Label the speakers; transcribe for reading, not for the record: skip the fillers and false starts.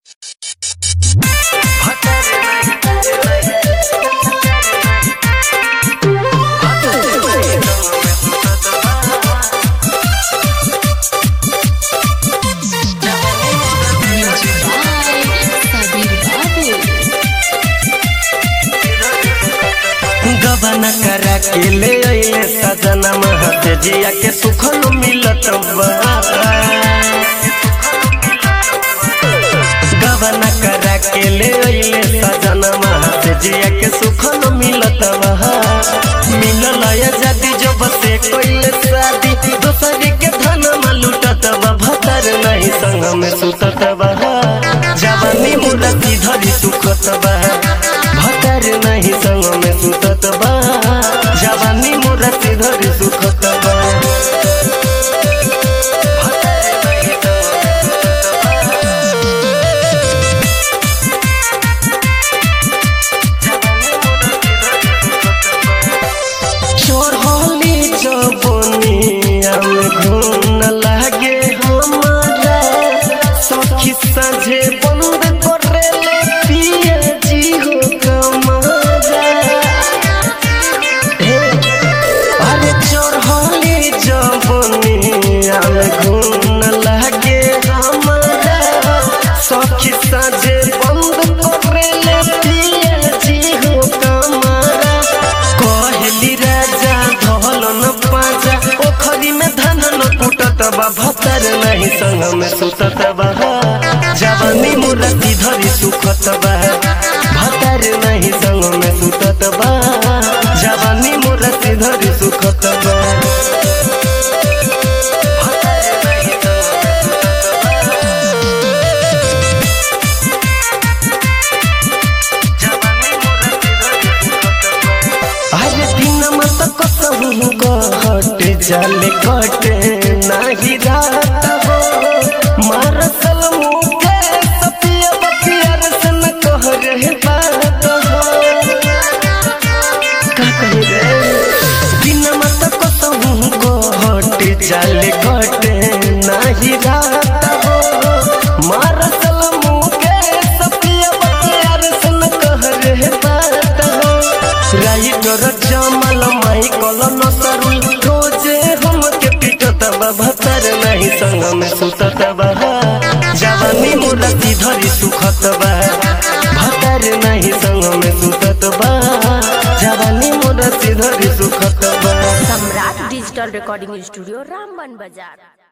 Speaker 1: गबना करा के ले अइले सजना महत जिया के सुख न मिलत बा। गबना करा के ले अइले सजना महत जिया के सुख न मिलत बा। मिलल आजादी जब से कोइले शादी दोसरी के धन में लुटत बा। भतर नहीं संग में सुतत बा। जवानी मुरती धरी सुखत बा। भतर नहीं संग में सुतत बा। जवानी मुरती धरी सुखत बा। चढ़ली जवनिया में घून लागे हमारा सखी साझे बंद करेले पिया जी हो कमारा। अरे चढ़ली जवनिया में घून लागे हमारा सखी साझे बंद करेले पिया जी हो कमारा। कहली राजा धल न पाजा ओखरी में धान न कुटत बा। भतर नहीं संग में सुतत बा। जवानी मुरती धरी सुखत बा। भतर नहीं संग में सुतत बा। जवानी मुरती धरी सुखत बा। हटे जाले कटे नाही रात हो मारसल मुखे सपिया बपिया रसन कह रहे बात हो। का कहे रे दिन मत कसहु को हटे जाले कटे नाही रात हो मारसल मुखे सपिया बपिया रसन कह रहे बात हो। राइटर जमल माई कल नसरू रोजे हम के पिटत बा। भतर नहीं संग में सुतत बा। जवानी मुरती धरी सुखत बा। भतर नहीं संग में सुतत बा। जवानी मुरती धरी सुखत बा।
Speaker 2: Samrat digital recording studio Ramban बाजार।